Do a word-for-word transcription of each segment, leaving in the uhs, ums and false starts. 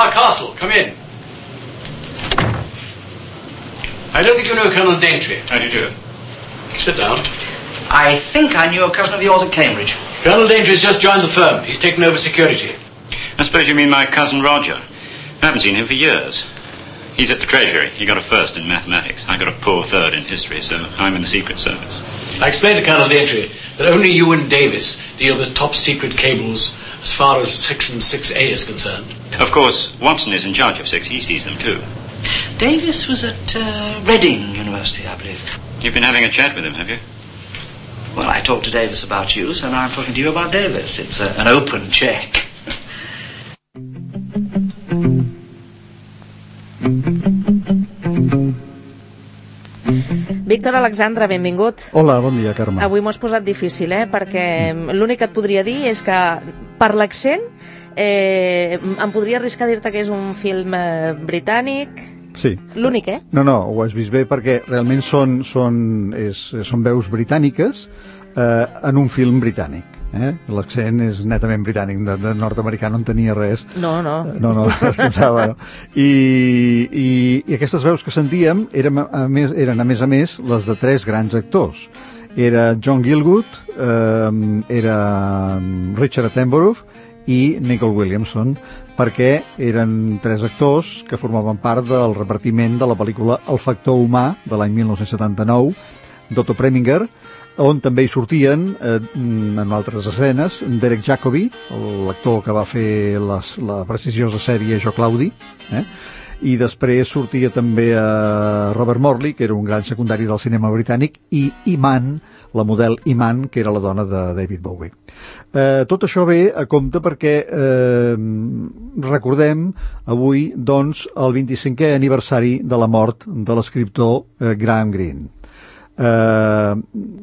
Bar Castle, come in. I don't think you know Colonel Daintree. How do you do? Sit down. I think I knew a cousin of yours at Cambridge. Colonel Daintree's just joined the firm. He's taken over security. I suppose you mean my cousin Roger. I haven't seen him for years. He's at the Treasury. He got a first in mathematics. I got a poor third in history, so I'm in the Secret Service. I explained to Colonel Daintree that only you and Davis deal with top secret cables as far as Section six A is concerned. Of course, Watson is in charge of six. He sees them too. Davis was at uh, Reading University, I believe. You've been having a chat with him, have you? Well, I talked to Davis about you, so now I'm talking to you about Davis. It's a, an open check. Víctor Alexandre, benvingut. Hola, bon dia, Carme. Avui m'ho has posat difícil, eh? Perquè l'únic que et podria dir és que per l'accent eh, em podria arriscar a dir-te que és un film eh, britànic. Sí. L'únic, eh? No, no, ho has vist bé perquè realment són, són, és, són veus britàniques eh, en un film britànic. Eh? L'accent és netament britànic, de, de nord-americà no en tenia res. No, no. No, no, escoltava, no. I, i, I aquestes veus que sentíem eren a, més, eren, a més a més, les de tres grans actors. Era John Gielgud, eh, era Richard Attenborough i Nicole Williamson, perquè eren tres actors que formaven part del repartiment de la pel·lícula El factor humà, de l'any mil nou-cents setanta-nou, d'Otto Preminger, on també hi sortien, eh, en altres escenes, Derek Jacobi, l'actor que va fer les, la prestigiosa sèrie Jo Claudi, eh? I després sortia també eh, Robert Morley, que era un gran secundari del cinema britànic, i Iman, la model Iman, que era la dona de David Bowie. Eh, tot això ve a compte perquè eh, recordem avui doncs, el vint-i-cinquè aniversari de la mort de l'escriptor eh, Graham Greene. Uh,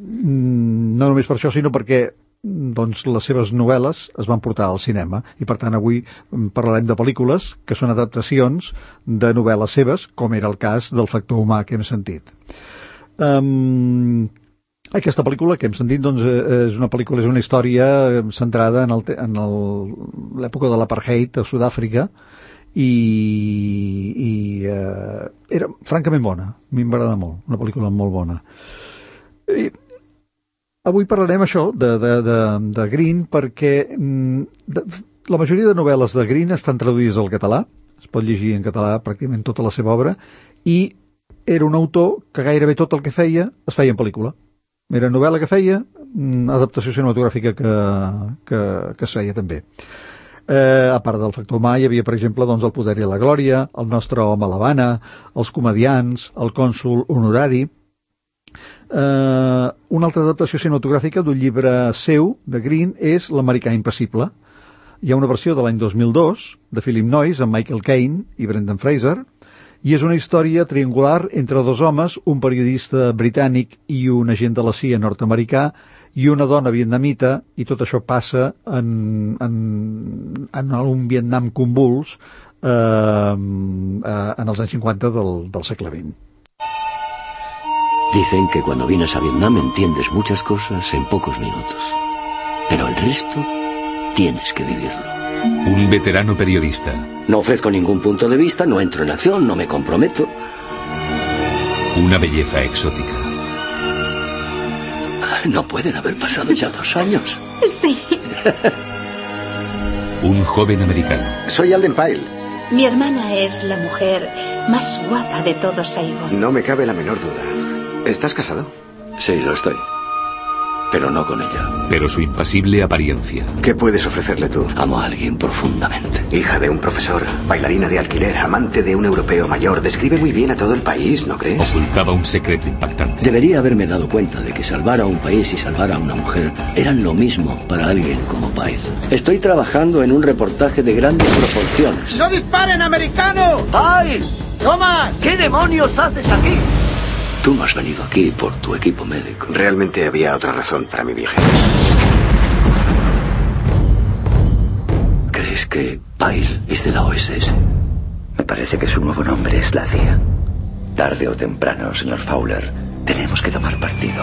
no només per això, sinó perquè doncs, les seves novel·les es van portar al cinema i per tant avui parlarem de pel·lícules que són adaptacions de novel·les seves, com era el cas del factor humà que hem sentit. um, Aquesta pel·lícula que hem sentit doncs, és una pel·lícula, és una història centrada en, el, en el, l'època de l'apartheid a Sud-àfrica i, i eh, era francament bona, a mi m'agrada molt, una pel·lícula molt bona. I avui parlarem això de, de, de, de Greene perquè de, la majoria de novel·les de Greene estan traduïdes al català, es pot llegir en català pràcticament tota la seva obra, i era un autor que gairebé tot el que feia es feia en pel·lícula. Era novel·la que feia, adaptació cinematogràfica que, que, que es feia també. Eh, a part del factor humà hi havia, per exemple, doncs, El poder i la glòria, El nostre home a l'Havana, Els comediants, El cònsol honorari. Eh, una altra adaptació cinematogràfica d'un llibre seu, de Greene, és L'americà impassible. Hi ha una versió de l'any dos mil dos, de Philip Noyce, amb Michael Caine i Brendan Fraser, i és una història triangular entre dos homes, un periodista britànic i un agent de la C I A nord-americà i una dona vietnamita, i tot això passa en, en, en un Vietnam convuls eh, en els anys cinquanta del, del segle vint. Dicen que cuando vienes a Vietnam entiendes muchas cosas en pocos minutos, pero el resto tienes que vivirlo. Un veterano periodista. No ofrezco ningún punto de vista, no entro en acción, no me comprometo. Una belleza exótica. No pueden haber pasado ya dos años. Sí. Un joven americano. Soy Alden Pyle. Mi hermana es la mujer más guapa de todo Saigon. No me cabe la menor duda. ¿Estás casado? Sí, lo estoy. Pero no con ella. Pero su impasible apariencia. ¿Qué puedes ofrecerle tú? Amo a alguien profundamente. Hija de un profesor, bailarina de alquiler, amante de un europeo mayor. Describe muy bien a todo el país, ¿no crees? Ocultaba un secreto impactante. Debería haberme dado cuenta de que salvar a un país y salvar a una mujer eran lo mismo para alguien como Pyle. Estoy trabajando en un reportaje de grandes proporciones. ¡No disparen, americano! ¡Pyle! ¡Toma! ¿Qué demonios haces aquí? Tú no has venido aquí por tu equipo médico. Realmente había otra razón para mi viaje. ¿Crees que Pyle es de la O S S? Me parece que su nuevo nombre es la C I A. Tarde o temprano, señor Fowler, tenemos que tomar partido.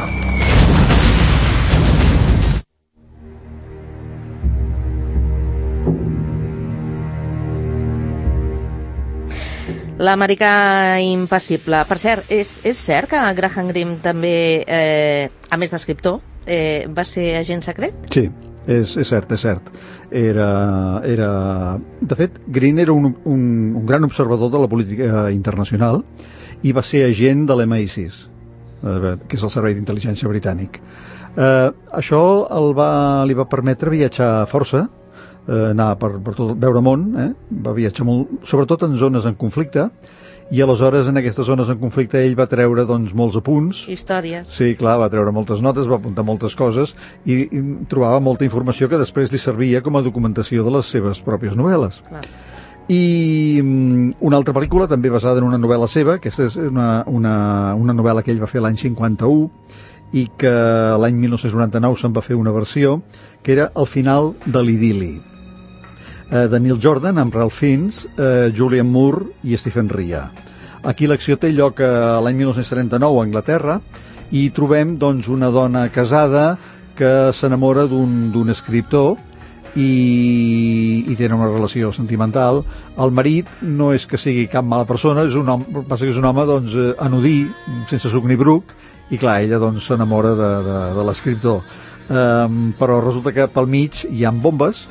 L'americà impassible. Per cert, és, és cert que Graham Greene també, eh, a més d'escriptor, eh, va ser agent secret? Sí, és, és cert, és cert. Era, era... De fet, Greene era un, un, un gran observador de la política internacional i va ser agent de l'M I sis, eh, que és el servei d'intel·ligència britànic. Eh, això el va, li va permetre viatjar força, eh, anar per, per tot, veure món, eh? Va viatjar molt, sobretot en zones en conflicte, i aleshores en aquestes zones en conflicte ell va treure doncs, molts apunts. Històries. Sí, clar, va treure moltes notes, va apuntar moltes coses i, i trobava molta informació que després li servia com a documentació de les seves pròpies novel·les. Clar. I um, una altra pel·lícula també basada en una novel·la seva, aquesta és una, una, una novel·la que ell va fer l'any cinquanta-u i que l'any dinou noranta-nou se'n va fer una versió que era El final de l'idili, eh, de Neil Jordan amb Ralph Fiennes, eh, Julianne Moore i Stephen Rea. Aquí l'acció té lloc eh, l'any dinou trenta-nou a Anglaterra i trobem doncs, una dona casada que s'enamora d'un d'un escriptor i, i tenen una relació sentimental. El marit no és que sigui cap mala persona, és un home, passa que és un home doncs, anodí, sense suc ni bruc, i clar, ella doncs s'enamora de, de, de l'escriptor. Um, però resulta que pel mig hi ha bombes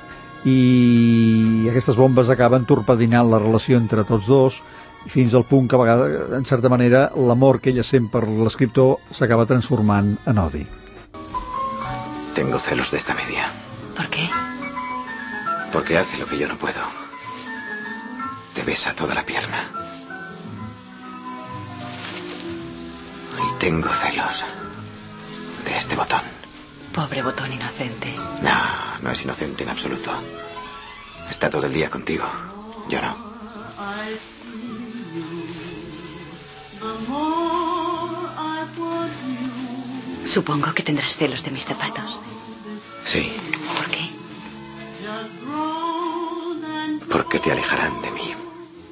i aquestes bombes acaben torpedinant la relació entre tots dos, fins al punt que a vegades, en certa manera, l'amor que ella sent per l'escriptor s'acaba transformant en odi. Tengo celos de esta media. ¿Por qué? Porque hace lo que yo no puedo. Te besa toda la pierna. Y tengo celos de este botón. Pobre botón inocente. No, no es inocente en absoluto. Está todo el día contigo. Yo no. Supongo que tendrás celos de mis zapatos. Sí. ¿Por qué? Porque te alejarán de mí.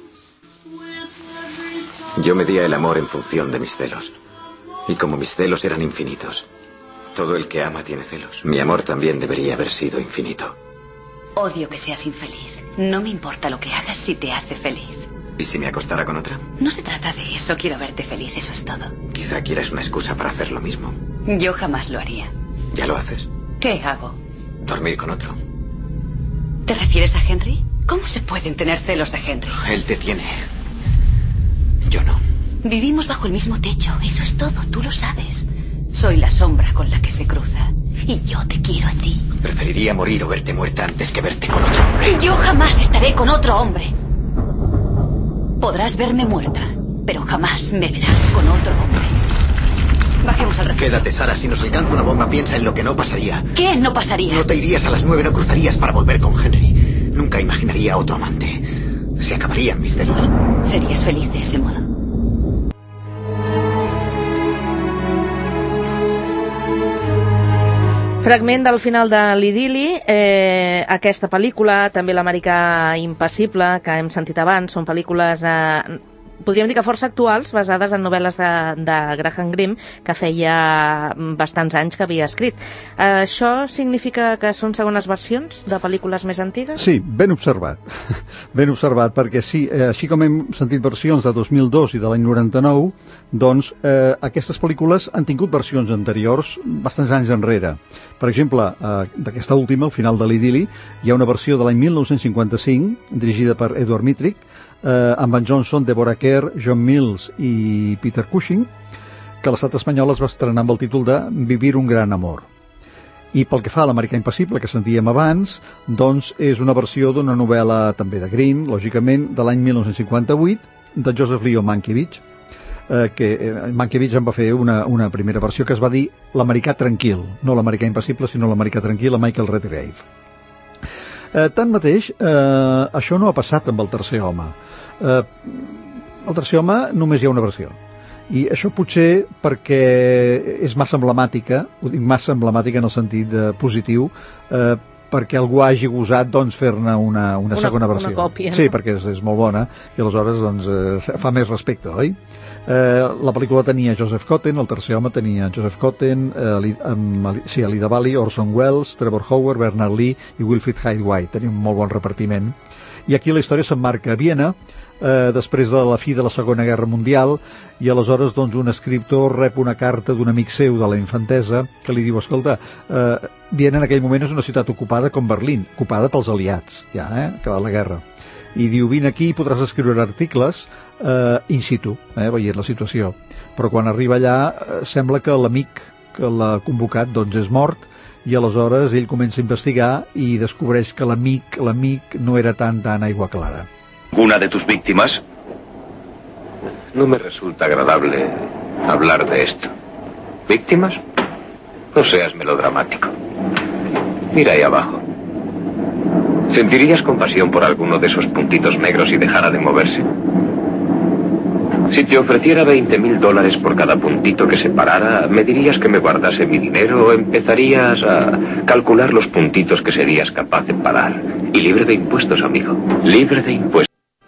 Yo medía el amor en función de mis celos. Y como mis celos eran infinitos, todo el que ama tiene celos. Mi amor también debería haber sido infinito. Odio que seas infeliz. No me importa lo que hagas si te hace feliz. ¿Y si me acostara con otra? No se trata de eso. Quiero verte feliz, eso es todo. Quizá quieras una excusa para hacer lo mismo. Yo jamás lo haría. ¿Ya lo haces? ¿Qué hago? Dormir con otro. ¿Te refieres a Henry? ¿Cómo se pueden tener celos de Henry? Él te tiene. Yo no. Vivimos bajo el mismo techo, eso es todo, tú lo sabes. Soy la sombra con la que se cruza. Y yo te quiero a ti. Preferiría morir o verte muerta antes que verte con otro hombre. Yo jamás estaré con otro hombre. Podrás verme muerta, pero jamás me verás con otro hombre. Bajemos al refugio. Quédate, Sara. Si nos alcanza una bomba, piensa en lo que no pasaría. ¿Qué no pasaría? No te irías a las nueve, no cruzarías para volver con Henry. Nunca imaginaría a otro amante. Se acabarían mis celos. Serías feliz de ese modo. Fragment del final de l'idili, eh, aquesta pel·lícula, també l'Americà impassible, que hem sentit abans, són pel·lícules, eh, podríem dir que força actuals, basades en novel·les de, de Graham Greene, que feia bastants anys que havia escrit. Eh, això significa que són segones versions de pel·lícules més antigues? Sí, ben observat. Ben observat, perquè sí, eh, així com hem sentit versions de dos mil dos i de l'any noranta-nou, doncs eh, aquestes pel·lícules han tingut versions anteriors bastants anys enrere. Per exemple, eh, d'aquesta última, el final de l'idili, hi ha una versió de l'any dinou cinquanta-cinc, dirigida per Edward Mittrick, eh, amb en Johnson, Deborah Kerr, John Mills i Peter Cushing, que a l'estat espanyol es va estrenar amb el títol de Vivir un gran amor. I pel que fa a l'Americà impassible, que sentíem abans, doncs és una versió d'una novel·la també de Greene, lògicament, de l'any dinou cinquanta-vuit, de Joseph Leo Mankiewicz, eh, que eh, Mankiewicz en va fer una, una primera versió que es va dir L'Americà tranquil, no l'Americà impassible, sinó l'Americà tranquil, a Michael Redgrave. Eh, tanmateix, eh, això no ha passat amb el tercer home. Eh, el tercer home només hi ha una versió. I això potser perquè és massa emblemàtica, ho dic massa emblemàtica en el sentit de positiu, eh, perquè algú hagi gosat doncs, fer-ne una, una, una segona versió. Una còpia, no? Sí, perquè és, és molt bona i aleshores doncs, eh, fa més respecte, oi? Eh, la pel·lícula tenia Joseph Cotten, el tercer home tenia Joseph Cotten, eh, Ali, um, sí, Alida Valli, Orson Welles, Trevor Howard, Bernard Lee i Wilfrid Hyde White. Tenia un molt bon repartiment. I aquí la història s'emmarca a Viena, eh, després de la fi de la Segona Guerra Mundial, i aleshores doncs, un escriptor rep una carta d'un amic seu de la infantesa que li diu, escolta, eh, Viena en aquell moment és una ciutat ocupada com Berlín, ocupada pels aliats, ja, eh, acabat la guerra. I diu, vine aquí i podràs escriure articles eh, in situ, eh, veient la situació. Però quan arriba allà eh, sembla que l'amic que l'ha convocat doncs és mort, i aleshores ell comença a investigar i descobreix que l'amic l'amic no era tan tan aigua clara. ¿Una de tus víctimas? No me resulta agradable hablar de esto. ¿Víctimas? No seas melodramático. Mira ahí abajo. ¿Sentirías compasión por alguno de esos puntitos negros y dejara de moverse? Si te ofreciera veinte mil dólares por cada puntito que se parara, ¿me dirías que me guardase mi dinero o empezarías a calcular los puntitos que serías capaz de parar? Y libre de impuestos, amigo. Libre de impuestos.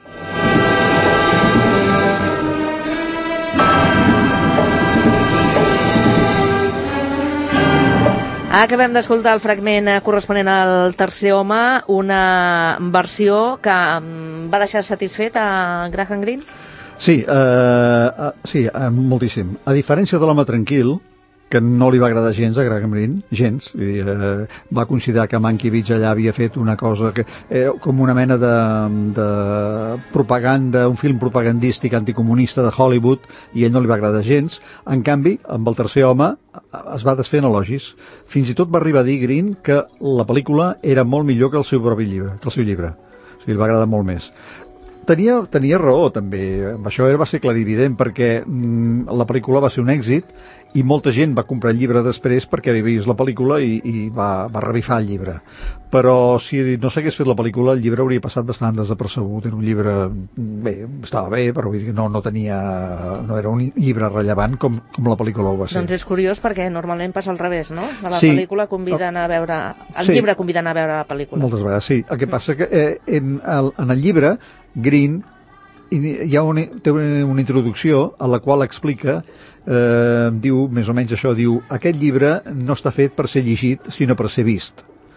Acabem d'escoltar el fragment corresponent al Tercer home, una versió que va deixar satisfet a Graham Greene? Sí, eh, sí, eh, moltíssim. A diferència de l'Home tranquil, que no li va agradar gens a Graham Greene, gens, i, eh, va considerar que Mankiewicz allà havia fet una cosa que era com una mena de, de propaganda, un film propagandístic anticomunista de Hollywood, i a ell no li va agradar gens. En canvi, amb el Tercer home es va desfer en elogis. Fins i tot va arribar a dir Greene que la pel·lícula era molt millor que el seu propi llibre, que el seu llibre. O sigui, li va agradar molt més. Tenia, tenia raó, també. Això va ser clarivident, perquè mm, la pel·lícula va ser un èxit i molta gent va comprar el llibre després perquè havia vist la pel·lícula i, i va, va revifar el llibre. Però si no s'hagués fet la pel·lícula, el llibre hauria passat bastant desapercebut. Era un llibre... Bé, estava bé, però vull dir que no, no tenia... no era un llibre rellevant com, com la pel·lícula ho va ser. Doncs és curiós perquè normalment passa al revés, no? A la sí. pel·lícula conviden a veure... El sí. llibre conviden a veure la pel·lícula. Moltes vegades, sí. El que passa que eh, en, el, en el llibre Greene hi ha una, té una introducció a la qual explica, eh, diu, més o menys això, diu, aquest llibre no està fet per ser llegit, sinó per ser vist.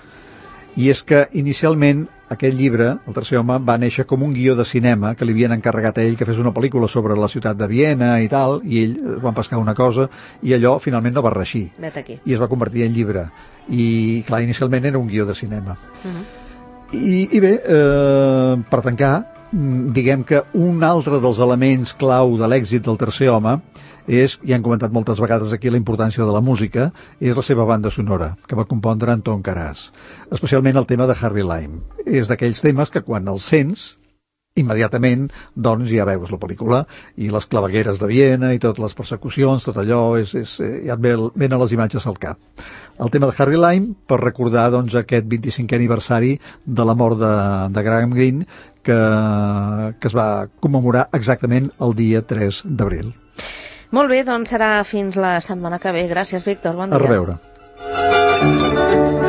I és que inicialment aquest llibre, El Tercer home, va néixer com un guió de cinema que li havien encarregat a ell que fes una pel·lícula sobre la ciutat de Viena i tal, i ell van pescar una cosa i allò finalment no va reeixir. Vet aquí. I es va convertir en llibre. I clar, inicialment era un guió de cinema. Uh-huh. I, i bé, eh, per tancar, diguem que un altre dels elements clau de l'èxit del Tercer home és, ja hem comentat moltes vegades aquí la importància de la música, és la seva banda sonora, que va compondre Anton Karas, especialment el tema de Harry Lime. És d'aquells temes que quan els sents, immediatament, doncs ja veus la pel·lícula, i les clavegueres de Viena i totes les persecucions, tot allò, és, és, ja et venen les imatges al cap. El tema de Harry Lime, per recordar doncs, aquest vint-i-cinquè aniversari de la mort de, de Graham Greene, que, que es va commemorar exactament el dia tres d'abril. Molt bé, doncs serà fins la setmana que ve. Gràcies, Víctor. Bon dia. A reveure.